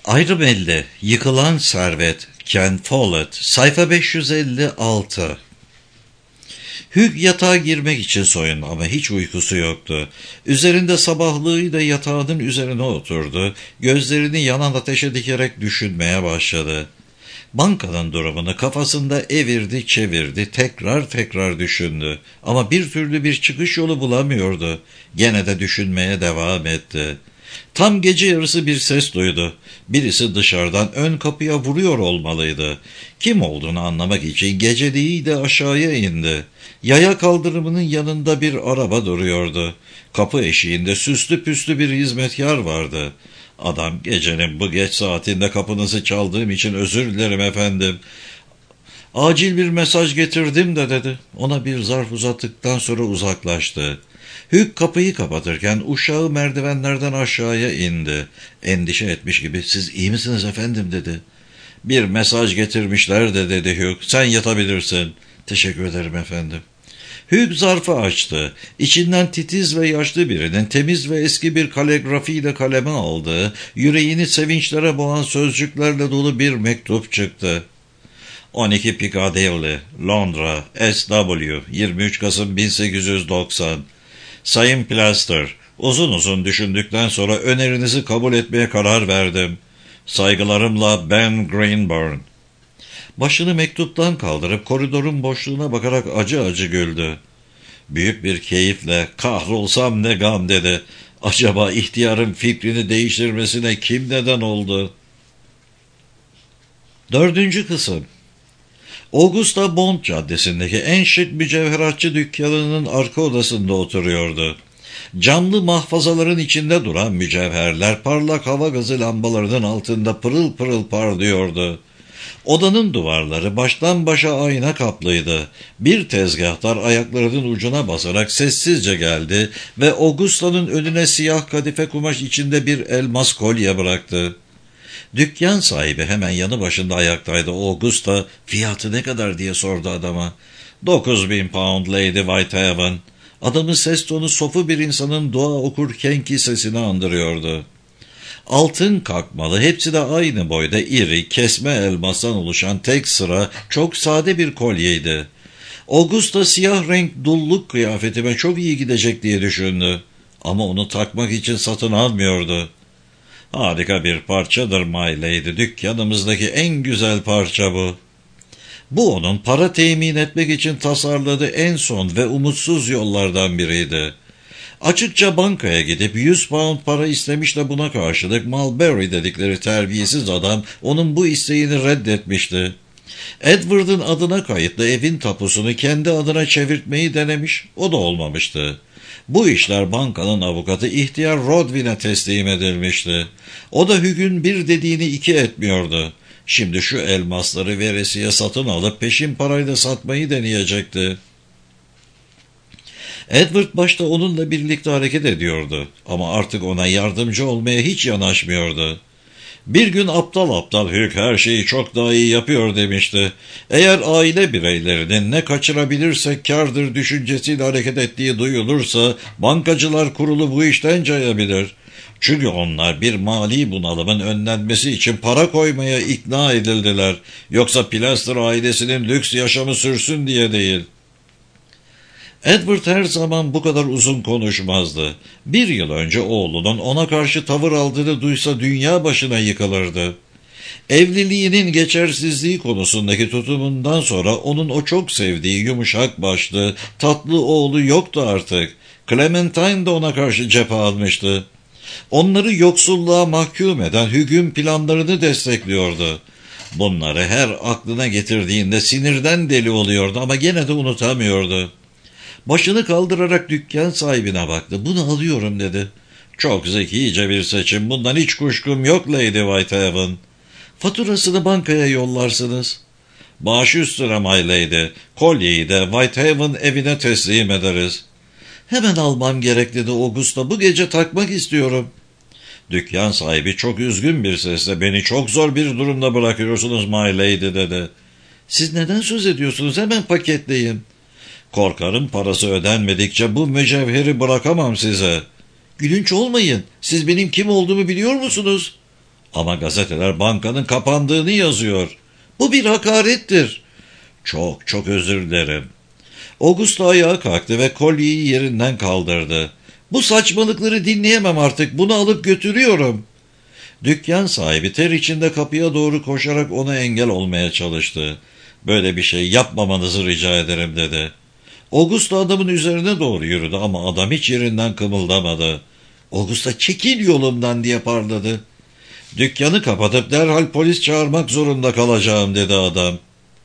Ayrım elde, yıkılan servet, Ken Follett, sayfa 556. Hugh yatağa girmek için soyundu ama hiç uykusu yoktu. Üzerinde sabahlığıyla yatağının üzerine oturdu, gözlerini yanan ateşe dikerek düşünmeye başladı. Bankanın durumunu kafasında evirdi çevirdi, tekrar tekrar düşündü. Ama bir türlü bir çıkış yolu bulamıyordu. Gene de düşünmeye devam etti. Tam gece yarısı bir ses duydu. Birisi dışarıdan ön kapıya vuruyor olmalıydı. Kim olduğunu anlamak için geceliği de aşağıya indi. Yaya kaldırımının yanında bir araba duruyordu. Kapı eşiğinde süslü püslü bir hizmetkar vardı. Adam, gecenin bu geç saatinde kapınızı çaldığım için özür dilerim efendim. Acil bir mesaj getirdim de dedi. Ona bir zarf uzattıktan sonra uzaklaştı. Hugh kapıyı kapatırken uşağı merdivenlerden aşağıya indi. Endişe etmiş gibi siz iyi misiniz efendim dedi. Bir mesaj getirmişler de dedi Hugh. Sen yatabilirsin. Teşekkür ederim efendim. Hugh zarfı açtı. İçinden titiz ve yaşlı birinin temiz ve eski bir kaligrafiyle kaleme aldığı, yüreğini sevinçlere boğan sözcüklerle dolu bir mektup çıktı. 12 Piccadilly, Londra, S.W. 23 Kasım 1890. Sayın Plaster, uzun uzun düşündükten sonra önerinizi kabul etmeye karar verdim. Saygılarımla Ben Greenburn. Başını mektuptan kaldırıp koridorun boşluğuna bakarak acı acı güldü. Büyük bir keyifle kahrolsam ne gam dedi. Acaba ihtiyarın fikrini değiştirmesine kim neden oldu? 4. kısım. Augusta Bond Caddesi'ndeki en şık mücevheratçı dükkanının arka odasında oturuyordu. Camlı mahfazaların içinde duran mücevherler parlak hava gazı lambalarının altında pırıl pırıl parlıyordu. Odanın duvarları baştan başa ayna kaplıydı. Bir tezgahtar ayaklarının ucuna basarak sessizce geldi ve Augusta'nın önüne siyah kadife kumaş içinde bir elmas kolye bıraktı. Dükkan sahibi hemen yanı başında ayaktaydı. Augusta fiyatı ne kadar diye sordu adama. 9.000 pound Lady Whitehaven. Adamın ses tonu sofu bir insanın dua okurkenki sesini andırıyordu. Altın kakmalı, hepsi de aynı boyda iri, kesme elmastan oluşan tek sıra çok sade bir kolyeydi. Augusta siyah renk dulluk kıyafetime çok iyi gidecek diye düşündü. Ama onu takmak için satın almıyordu. Harika bir parçadır My Lady, dükkanımızdaki en güzel parça bu. Bu onun para temin etmek için tasarladığı en son ve umutsuz yollardan biriydi. Açıkça bankaya gidip 100 pound para istemiş de buna karşılık Mulberry dedikleri terbiyesiz adam onun bu isteğini reddetmişti. Edward'ın adına kayıtlı evin tapusunu kendi adına çevirtmeyi denemiş, o da olmamıştı. Bu işler bankanın avukatı ihtiyar Rodwin'e teslim edilmişti. O da Hugh'ün bir dediğini iki etmiyordu. Şimdi şu elmasları veresiye satın alıp peşin parayla satmayı deneyecekti. Edward başta onunla birlikte hareket ediyordu ama artık ona yardımcı olmaya hiç yanaşmıyordu. Bir gün aptal aptal Hugh her şeyi çok daha iyi yapıyor demişti. Eğer aile bireylerinin ne kaçırabilirsek kârdır düşüncesiyle hareket ettiği duyulursa bankacılar kurulu bu işten cayabilir. Çünkü onlar bir mali bunalımın önlenmesi için para koymaya ikna edildiler. Yoksa Plaster ailesinin lüks yaşamı sürsün diye değil. Edward her zaman bu kadar uzun konuşmazdı. Bir yıl önce oğlunun ona karşı tavır aldığını duysa dünya başına yıkılırdı. Evliliğinin geçersizliği konusundaki tutumundan sonra onun o çok sevdiği yumuşak başlı, tatlı oğlu yoktu artık. Clementine de ona karşı cephe almıştı. Onları yoksulluğa mahkum eden Hugh'ün planlarını destekliyordu. Bunları her aklına getirdiğinde sinirden deli oluyordu ama gene de unutamıyordu. Başını kaldırarak dükkan sahibine baktı. Bunu alıyorum dedi. Çok zekice bir seçim. Bundan hiç kuşkum yok Lady Whitehaven. Faturasını bankaya yollarsınız. Baş üstüne my lady. Kolyeyi de Whitehaven evine teslim ederiz. Hemen almam gerek dedi Augusta. Bu gece takmak istiyorum. Dükkan sahibi çok üzgün bir sesle beni çok zor bir durumda bırakıyorsunuz my lady dedi. Siz neden söz ediyorsunuz? Hemen paketleyin. Korkarım parası ödenmedikçe bu mücevheri bırakamam size. Gülünç olmayın. Siz benim kim olduğumu biliyor musunuz? Ama gazeteler bankanın kapandığını yazıyor. Bu bir hakarettir. Çok çok özür dilerim. Augusto ayağa kalktı ve kolyeyi yerinden kaldırdı. Bu saçmalıkları dinleyemem artık. Bunu alıp götürüyorum. Dükkan sahibi ter içinde kapıya doğru koşarak ona engel olmaya çalıştı. Böyle bir şey yapmamanızı rica ederim dedi. Augusto adamın üzerine doğru yürüdü ama adam hiç yerinden kımıldamadı. Augusto çekil yolumdan diye parladı. Dükkanı kapatıp derhal polis çağırmak zorunda kalacağım dedi adam.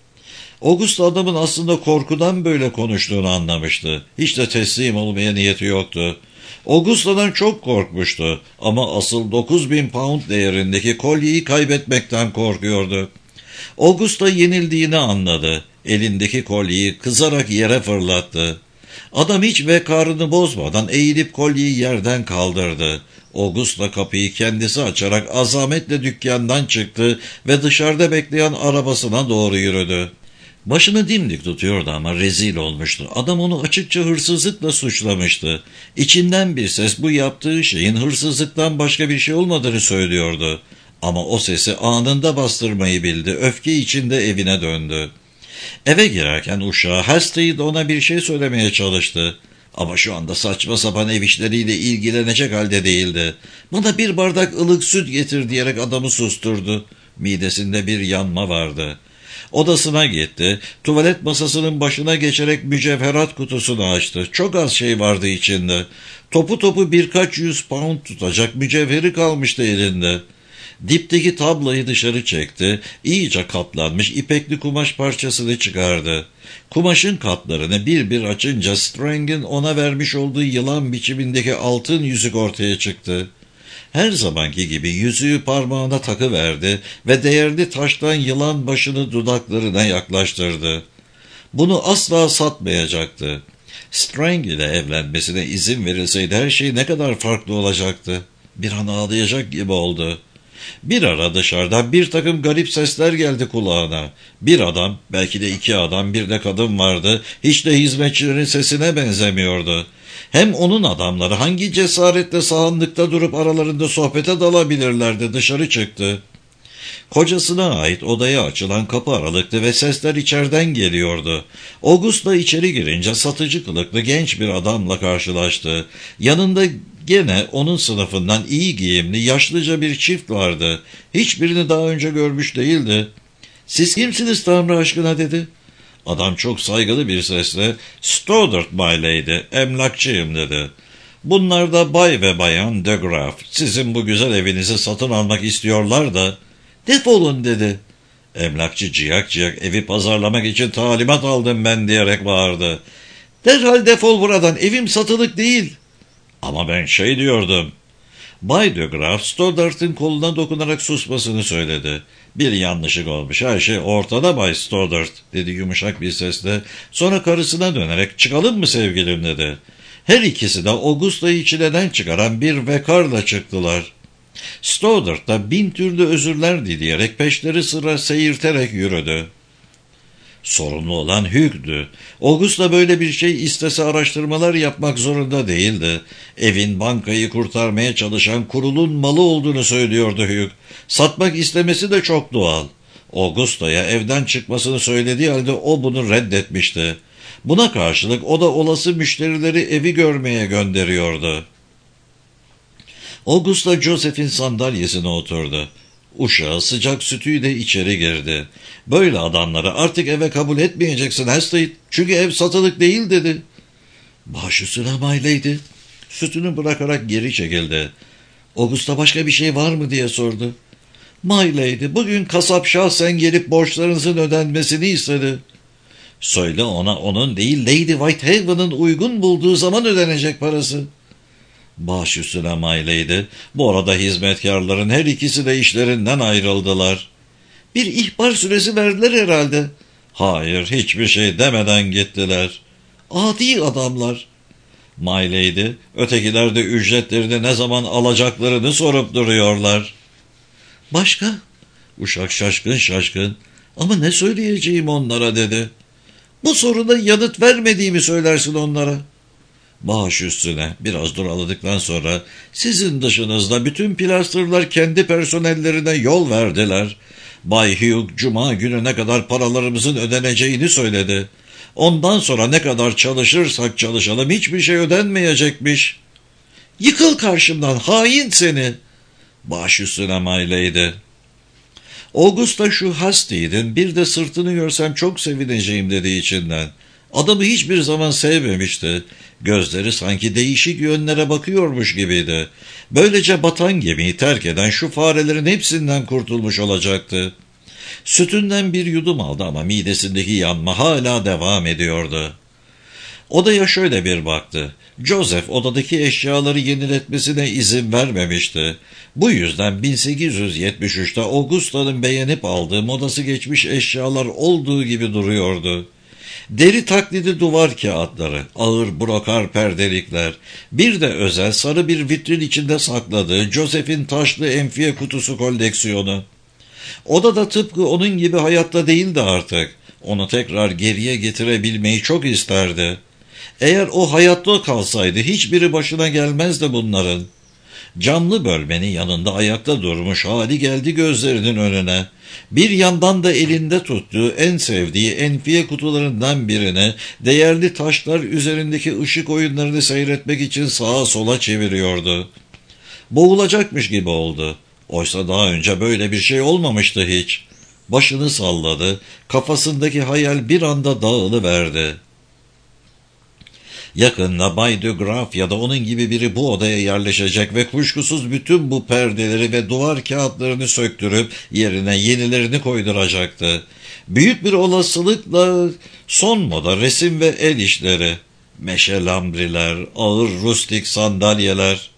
Augusto adamın aslında korkudan böyle konuştuğunu anlamıştı. Hiç de teslim olmaya niyeti yoktu. Augusto'dan çok korkmuştu ama asıl 9.000 pound değerindeki kolyeyi kaybetmekten korkuyordu. Augusto yenildiğini anladı. Elindeki kolyeyi kızarak yere fırlattı. Adam hiç vekarını bozmadan eğilip kolyeyi yerden kaldırdı. Augusto kapıyı kendisi açarak azametle dükkandan çıktı ve dışarıda bekleyen arabasına doğru yürüdü. Başını dimdik tutuyordu ama rezil olmuştu. Adam onu açıkça hırsızlıkla suçlamıştı. İçinden bir ses bu yaptığı şeyin hırsızlıktan başka bir şey olmadığını söylüyordu. Ama o sesi anında bastırmayı bildi. Öfke içinde evine döndü. Eve girerken uşağı Hastings ona bir şey söylemeye çalıştı. Ama şu anda saçma sapan ev işleriyle ilgilenecek halde değildi. Bana bir bardak ılık süt getir diyerek adamı susturdu. Midesinde bir yanma vardı. Odasına gitti. Tuvalet masasının başına geçerek mücevherat kutusunu açtı. Çok az şey vardı içinde. Topu topu birkaç 100 pound tutacak mücevheri kalmıştı elinde. Dipteki tablayı dışarı çekti. İyice katlanmış ipekli kumaş parçasını çıkardı. Kumaşın katlarını bir bir açınca Strang'in ona vermiş olduğu yılan biçimindeki altın yüzük ortaya çıktı. Her zamanki gibi yüzüğü parmağına takıverdi ve değerli taştan yılan başını dudaklarına yaklaştırdı. Bunu asla satmayacaktı. Strang ile evlenmesine izin verilseydi her şey ne kadar farklı olacaktı. Bir an ağlayacak gibi oldu. Bir ara dışarıdan bir takım garip sesler geldi kulağına. Bir adam, belki de 2 adam, bir de kadın vardı. Hiç de hizmetçilerin sesine benzemiyordu. Hem onun adamları hangi cesaretle sahanlıkta durup aralarında sohbete dalabilirlerdi. Dışarı çıktı. Kocasına ait odaya açılan kapı aralıktı ve sesler içeriden geliyordu. Augusto içeri girince satıcı kılıklı genç bir adamla karşılaştı. Yanında gene onun sınıfından iyi giyimli yaşlıca bir çift vardı. Hiçbirini daha önce görmüş değildi. "Siz kimsiniz Tanrı aşkına?" dedi. Adam çok saygılı bir sesle "Stoddart my lady, emlakçıyım" dedi. "Bunlar da Bay ve Bayan de Graaf. Sizin bu güzel evinizi satın almak istiyorlar da." "Defolun" dedi. Emlakçı ciyak ciyak "Evi pazarlamak için talimat aldım ben" diyerek bağırdı. "Derhal defol buradan, evim satılık değil." "Ama ben şey diyordum." Bay de Graaf Stoddart'ın koluna dokunarak susmasını söyledi. "Bir yanlışlık olmuş, her şey ortada Bay Stoddart" dedi yumuşak bir sesle. Sonra karısına dönerek "Çıkalım mı sevgilim?" dedi. Her ikisi de Augusto'yu çileden çıkaran bir vekarla çıktılar. Stoddart da 1000 türlü özürler dileyerek peşleri sıra seyirterek yürüdü. Sorumlu olan Hugh'dü. Augusta böyle bir şey istese araştırmalar yapmak zorunda değildi. Evin bankayı kurtarmaya çalışan kurulun malı olduğunu söylüyordu Hugh. Satmak istemesi de çok doğal. Augusta'ya evden çıkmasını söylediği halde o bunu reddetmişti. Buna karşılık o da olası müşterileri evi görmeye gönderiyordu. Augusta Joseph'in sandalyesine oturdu. Uşağı sıcak sütüyle içeri girdi. "Böyle adamları artık eve kabul etmeyeceksin Hastings, çünkü ev satılık değil" dedi. "Baş üstüne my lady." Sütünü bırakarak geri çekildi. "Augusta başka bir şey var mı?" diye sordu. "My lady, bugün kasap şahsen gelip borçlarınızın ödenmesini istedi." "Söyle ona onun değil Lady Whitehaven'ın uygun bulduğu zaman ödenecek parası." "Baş üstüne my lady." Bu arada hizmetkarların her ikisi de işlerinden ayrıldılar. "Bir ihbar süresi verdiler herhalde." "Hayır, hiçbir şey demeden gittiler." "Adi adamlar." "My lady, ötekiler de ücretlerini ne zaman alacaklarını sorup duruyorlar." "Başka?" Uşak şaşkın şaşkın. "Ama ne söyleyeceğim onlara?" dedi. "Bu soruna yanıt vermediğimi söylersin onlara." Baş üstüne biraz duraladıktan sonra sizin dışınızda bütün plastırlar kendi personellerine yol verdiler. Bay Hugh cuma günü ne kadar paralarımızın ödeneceğini söyledi. Ondan sonra ne kadar çalışırsak çalışalım hiçbir şey ödenmeyecekmiş. Yıkıl karşımdan hain seni. Baş üstüne Miley'di. Augusta şu Hasty'ydin bir de sırtını görsem çok sevineceğim dedi içinden. Adamı hiçbir zaman sevmemişti. Gözleri sanki değişik yönlere bakıyormuş gibiydi. Böylece batan gemiyi terk eden şu farelerin hepsinden kurtulmuş olacaktı. Sütünden bir yudum aldı ama midesindeki yanma hala devam ediyordu. Odaya şöyle bir baktı. Joseph odadaki eşyaları yeniletmesine izin vermemişti. Bu yüzden 1873'te Augusta'nın beğenip aldığı modası geçmiş eşyalar olduğu gibi duruyordu. Deri taklidi duvar kağıtları, ağır brokar perdelikler, bir de özel sarı bir vitrin içinde sakladığı Joseph'in taşlı enfiye kutusu koleksiyonu. Odada tıpkı onun gibi hayatta değildi artık. Onu tekrar geriye getirebilmeyi çok isterdi. Eğer o hayatta kalsaydı hiçbiri başına gelmezdi bunların. Camlı bölmenin yanında ayakta durmuş hali geldi gözlerinin önüne. Bir yandan da elinde tuttuğu en sevdiği enfiye kutularından birini değerli taşlar üzerindeki ışık oyunlarını seyretmek için sağa sola çeviriyordu. Boğulacakmış gibi oldu. Oysa daha önce böyle bir şey olmamıştı hiç. Başını salladı, kafasındaki hayal bir anda dağılıverdi. Yakında Bay de Graaf ya da onun gibi biri bu odaya yerleşecek ve kuşkusuz bütün bu perdeleri ve duvar kağıtlarını söktürüp yerine yenilerini koyduracaktı. Büyük bir olasılıkla son moda resim ve el işleri, meşe lambriler, ağır rustik sandalyeler.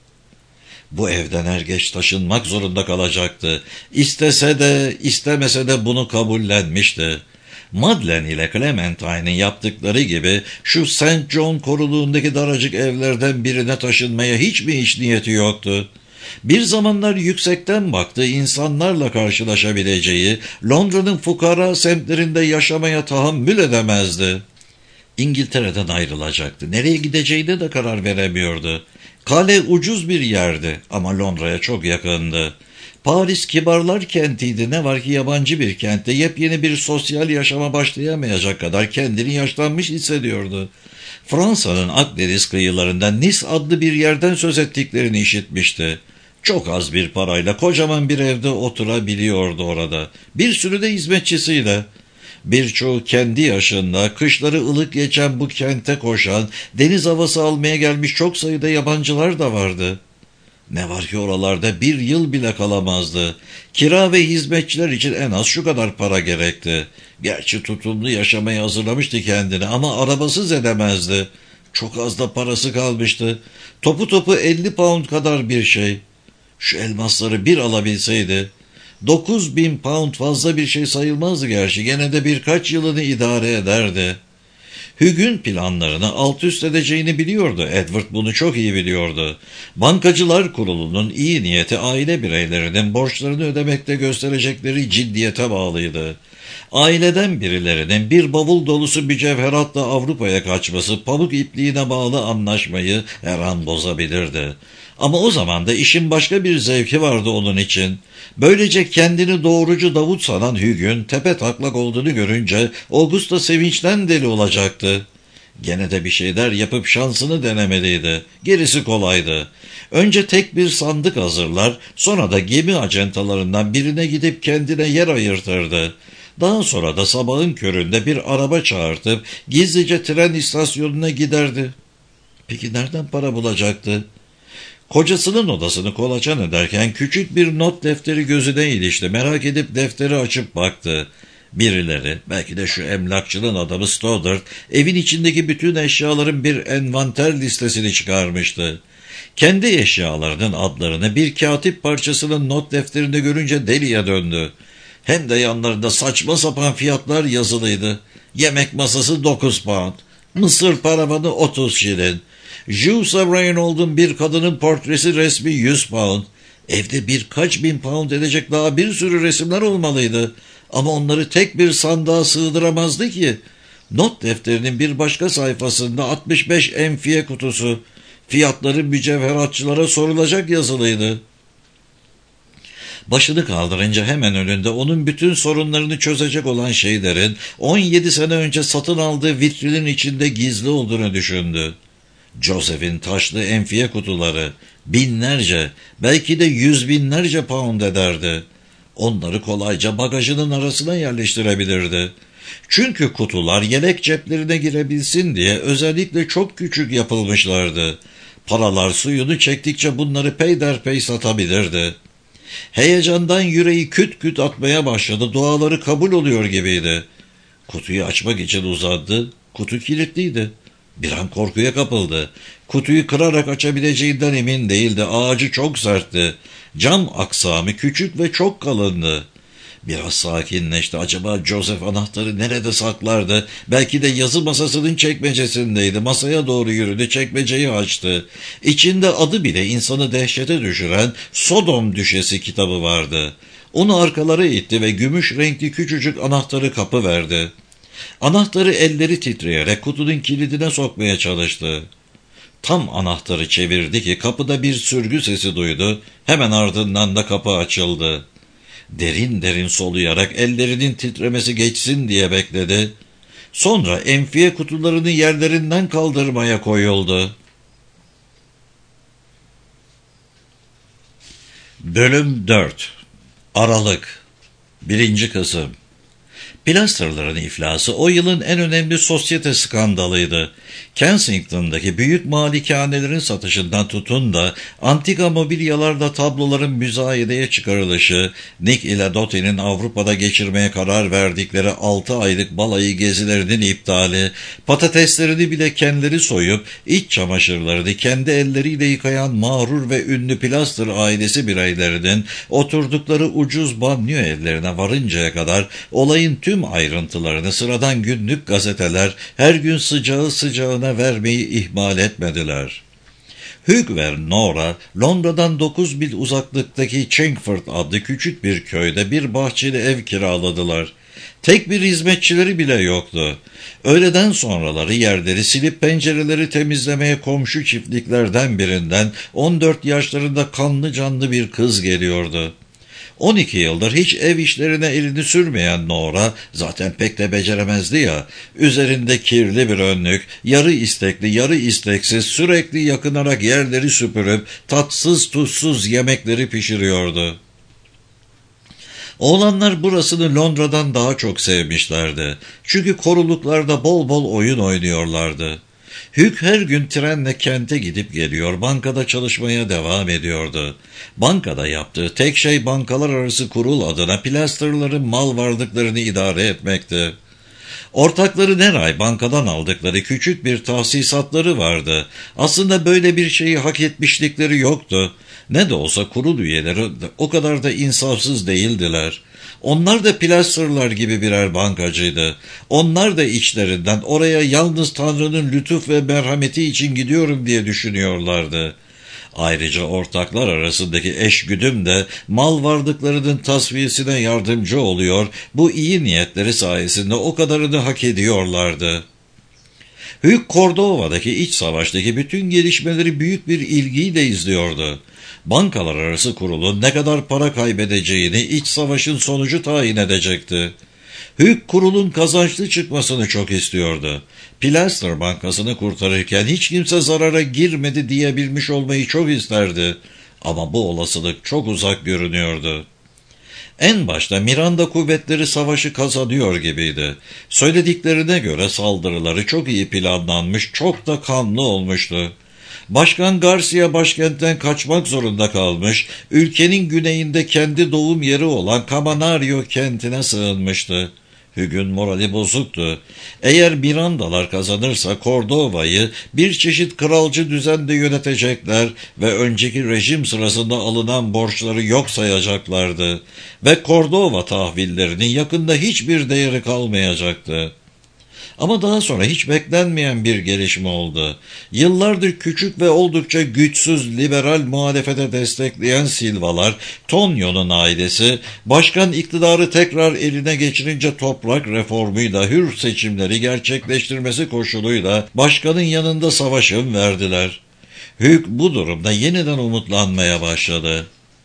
Bu evden er geç taşınmak zorunda kalacaktı. İstese de istemese de bunu kabullenmişti. Madeleine ile Clementine'in yaptıkları gibi şu St. John koruluğundaki daracık evlerden birine taşınmaya hiç mi hiç niyeti yoktu? Bir zamanlar yüksekten baktığı insanlarla karşılaşabileceği Londra'nın fukara semtlerinde yaşamaya tahammül edemezdi. İngiltere'den ayrılacaktı. Nereye gideceğine de karar veremiyordu. Kale ucuz bir yerdi ama Londra'ya çok yakındı. Paris kibarlar kentiydi, ne var ki yabancı bir kentte yepyeni bir sosyal yaşama başlayamayacak kadar kendini yaşlanmış hissediyordu. Fransa'nın Akdeniz kıyılarında Nice adlı bir yerden söz ettiklerini işitmişti. Çok az bir parayla kocaman bir evde oturabiliyordu orada. Bir sürü de hizmetçisiyle. Birçoğu kendi yaşında, kışları ılık geçen bu kente koşan, deniz havası almaya gelmiş çok sayıda yabancılar da vardı. Ne var ki oralarda bir yıl bile kalamazdı. Kira ve hizmetçiler için en az şu kadar para gerekti. Gerçi tutumlu yaşamaya hazırlamıştı kendini ama arabasız edemezdi. Çok az da parası kalmıştı. Topu topu 50 pound kadar bir şey. Şu elmasları bir alabilseydi. 9.000 pound fazla bir şey sayılmazdı gerçi. Gene de birkaç yılını idare ederdi. Hugh'un planlarını alt üst edeceğini biliyordu. Edward bunu çok iyi biliyordu. Bankacılar Kurulu'nun iyi niyeti aile bireylerinin borçlarını ödemekte gösterecekleri ciddiyete bağlıydı. Aileden birilerinin bir bavul dolusu mücevheratla Avrupa'ya kaçması pamuk ipliğine bağlı anlaşmayı her an bozabilirdi. Ama o zaman da işin başka bir zevki vardı onun için. Böylece kendini doğrucu Davut sanan Hugh'un tepetaklak olduğunu görünce Augusta sevinçten deli olacaktı. Gene de bir şeyler yapıp şansını denemeliydi. Gerisi kolaydı. Önce tek bir sandık hazırlar, sonra da gemi acentalarından birine gidip kendine yer ayırtırdı. Daha sonra da sabahın köründe bir araba çağırtıp gizlice tren istasyonuna giderdi. Peki nereden para bulacaktı? Kocasının odasını kolaçan ederken küçük bir not defteri gözüne ilişti. Merak edip defteri açıp baktı. Birileri, belki de şu emlakçının adamı Stoddart, evin içindeki bütün eşyaların bir envanter listesini çıkarmıştı. Kendi eşyalarının adlarını bir katip parçasının not defterinde görünce deliye döndü. Hem de yanlarında saçma sapan fiyatlar yazılıydı. Yemek masası 9 pound, mısır paravanı 30 şilin. Juice'a Reynolds'un bir kadının portresi resmi 100 pound. Evde birkaç bin pound edecek daha bir sürü resimler olmalıydı. Ama onları tek bir sandığa sığdıramazdı ki. Not defterinin bir başka sayfasında 65 enfiye kutusu, fiyatları mücevheratçılara sorulacak yazılıydı. Başını kaldırınca hemen önünde onun bütün sorunlarını çözecek olan şeylerin 17 sene önce satın aldığı vitrinin içinde gizli olduğunu düşündü. Joseph'in taşlı enfiye kutuları binlerce, belki de yüz binlerce pound ederdi. Onları kolayca bagajının arasına yerleştirebilirdi. Çünkü kutular yelek ceplerine girebilsin diye özellikle çok küçük yapılmışlardı. Paralar suyunu çektikçe bunları peyderpey satabilirdi. Heyecandan yüreği küt küt atmaya başladı, duaları kabul oluyor gibiydi. Kutuyu açmak için uzandı, kutu kilitliydi. Bir an korkuya kapıldı. Kutuyu kırarak açabileceğinden emin değildi, ağacı çok sertti. Cam aksamı küçük ve çok kalındı. Biraz sakinleşti. Acaba Joseph anahtarı nerede saklardı? Belki de yazı masasının çekmecesindeydi. Masaya doğru yürüdü, çekmeceyi açtı. İçinde adı bile insanı dehşete düşüren Sodom Düşesi kitabı vardı. Onu arkalara itti ve gümüş renkli küçücük anahtarı kapıverdi. Anahtarı elleri titreyerek kutunun kilidine sokmaya çalıştı. Tam anahtarı çevirdi ki kapıda bir sürgü sesi duydu. Hemen ardından da kapı açıldı. Derin derin soluyarak ellerinin titremesi geçsin diye bekledi. Sonra enfiye kutularını yerlerinden kaldırmaya koyuldu. Bölüm 4 Aralık 1. Kısım Plasterların iflası o yılın en önemli sosyete skandalıydı. Kensington'daki büyük malikanelerin satışından tutun da antika mobilyalarda tabloların müzayedeye çıkarılışı, Nick ile Dottie'nin Avrupa'da geçirmeye karar verdikleri 6 aylık balayı gezilerinin iptali, patateslerini bile kendileri soyup iç çamaşırlarını kendi elleriyle yıkayan mağrur ve ünlü Plaster ailesi bireylerinin oturdukları ucuz banyo evlerine varıncaya kadar olayın tüm ayrıntılarını sıradan günlük gazeteler her gün sıcağı sıcağına vermeyi ihmal etmediler. Hugh ve Nora, Londra'dan 9 mil uzaklıktaki Chingford adlı küçük bir köyde bir bahçeli ev kiraladılar. Tek bir hizmetçileri bile yoktu. Öğleden sonraları yerleri silip pencereleri temizlemeye komşu çiftliklerden birinden 14 yaşlarında kanlı canlı bir kız geliyordu. 12 yıldır hiç ev işlerine elini sürmeyen Nora, zaten pek de beceremezdi ya, üzerinde kirli bir önlük, yarı istekli yarı isteksiz sürekli yakınarak yerleri süpürüp tatsız tuzsuz yemekleri pişiriyordu. Oğlanlar burasını Londra'dan daha çok sevmişlerdi. Çünkü koruluklarda bol bol oyun oynuyorlardı. Hugh her gün trenle kente gidip geliyor, bankada çalışmaya devam ediyordu. Bankada yaptığı tek şey bankalar arası kurul adına Plaster'ların mal varlıklarını idare etmekti. Ortakların her ay bankadan aldıkları küçük bir tahsisatları vardı. Aslında böyle bir şeyi hak etmişlikleri yoktu. Ne de olsa kurul üyeleri o kadar da insafsız değildiler. Onlar da Plaster'lar gibi birer bankacıydı. Onlar da içlerinden oraya yalnız Tanrı'nın lütuf ve merhameti için gidiyorum diye düşünüyorlardı. Ayrıca ortaklar arasındaki eşgüdüm de mal varlıklarının tasfiyesine yardımcı oluyor, bu iyi niyetleri sayesinde o kadarını hak ediyorlardı. Hugh Cordova'daki iç savaştaki bütün gelişmeleri büyük bir ilgiyle izliyordu. Bankalar arası kurulun ne kadar para kaybedeceğini iç savaşın sonucu tayin edecekti. Hugh kurulun kazançlı çıkmasını çok istiyordu. Plaster Bankası'nı kurtarırken hiç kimse zarara girmedi diyebilmiş olmayı çok isterdi. Ama bu olasılık çok uzak görünüyordu. En başta Miranda kuvvetleri savaşı kazanıyor gibiydi. Söylediklerine göre saldırıları çok iyi planlanmış, çok da kanlı olmuştu. Başkan Garcia başkentten kaçmak zorunda kalmış, ülkenin güneyinde kendi doğum yeri olan Camanario kentine sığınmıştı. Hugh'un morali bozuktu. Eğer Mirandalar kazanırsa Cordova'yı bir çeşit kralcı düzende yönetecekler ve önceki rejim sırasında alınan borçları yok sayacaklardı ve Cordova tahvillerinin yakında hiçbir değeri kalmayacaktı. Ama daha sonra hiç beklenmeyen bir gelişme oldu. Yıllardır küçük ve oldukça güçsüz liberal muhalefete destekleyen Silvalar, Tonio'nun ailesi, başkan iktidarı tekrar eline geçirince toprak reformuyla hür seçimleri gerçekleştirmesi koşuluyla başkanın yanında savaşın verdiler. Hugh bu durumda yeniden umutlanmaya başladı.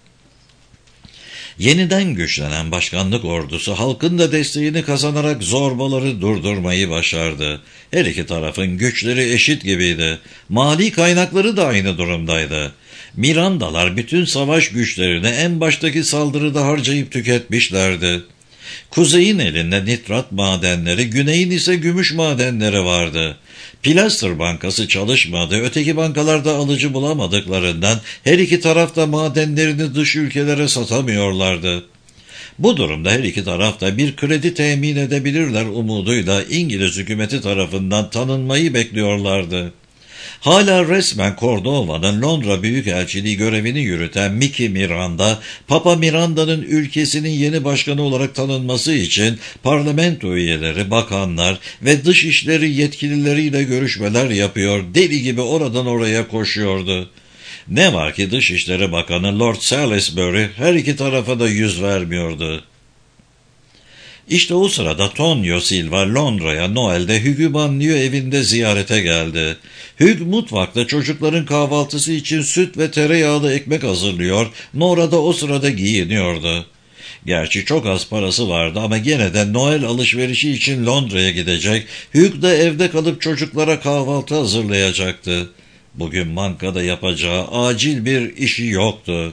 Yeniden güçlenen başkanlık ordusu halkın da desteğini kazanarak zorbaları durdurmayı başardı. Her iki tarafın güçleri eşit gibiydi. Mali kaynakları da aynı durumdaydı. Mirandalar bütün savaş güçlerini en baştaki saldırıda harcayıp tüketmişlerdi. Kuzeyin elinde nitrat madenleri, güneyin ise gümüş madenleri vardı. Plaster Bankası çalışmadı, öteki bankalarda alıcı bulamadıklarından her iki tarafta madenlerini dış ülkelere satamıyorlardı. Bu durumda her iki tarafta bir kredi temin edebilirler umuduyla İngiliz hükümeti tarafından tanınmayı bekliyorlardı. Hala resmen Cordova'nın Londra Büyükelçiliği görevini yürüten Mickey Miranda, Papa Miranda'nın ülkesinin yeni başkanı olarak tanınması için parlamento üyeleri, bakanlar ve dışişleri yetkilileriyle görüşmeler yapıyor, deli gibi oradan oraya koşuyordu. Ne var ki Dışişleri Bakanı Lord Salisbury her iki tarafa da yüz vermiyordu. İşte o sırada Tonio Silva Londra'ya Noel'de Hugh'u banliyö evinde ziyarete geldi. Hugh mutfakta çocukların kahvaltısı için süt ve tereyağlı ekmek hazırlıyor, Nora da o sırada giyiniyordu. Gerçi çok az parası vardı ama gene de Noel alışverişi için Londra'ya gidecek, Hugh da evde kalıp çocuklara kahvaltı hazırlayacaktı. Bugün bankada yapacağı acil bir işi yoktu.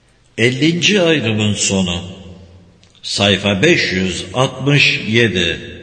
50. ayrımın sonu. Sayfa 567.